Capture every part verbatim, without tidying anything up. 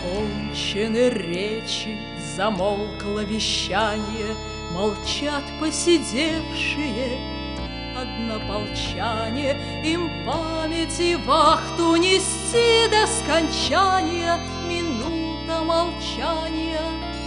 Кончены речи, замолкло вещание, молчат посидевшие однополчане. Им памяти вахту нести до скончания, минута молчания.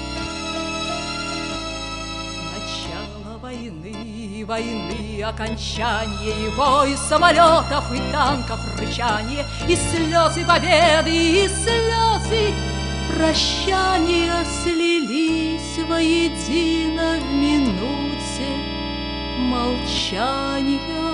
Начало войны, войны окончание, и вой самолетов и танков рычание, и слезы победы, и слезы прощания слились воедино в минуте молчания.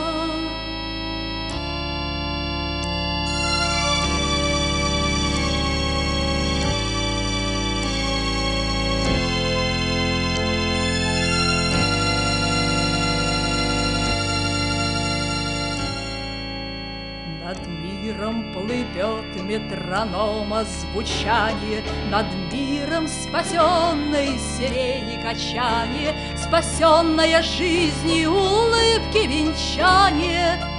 Над миром плывет метронома звучание, над миром спасенной сирени качание, спасенная жизнью улыбки венчание.